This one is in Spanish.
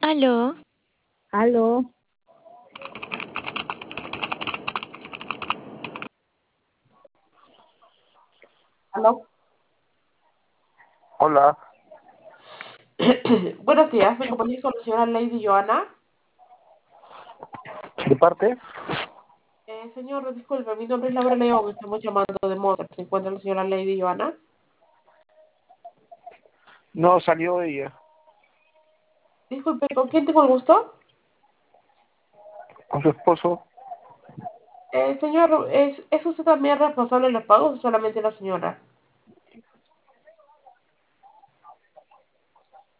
Aló, Aló, ¿Aló? Hola, Buenos días, me comunico con la señora Lady Joana. ¿de parte? Señor, disculpe, mi nombre es Laura León, estamos llamando de Mozart. ¿Se encuentra la señora Lady Joana? No, salió ella, Disculpe, ¿con quién tengo el gusto? con su esposo. Señor, ¿es usted también responsable de los pagos o solamente la señora?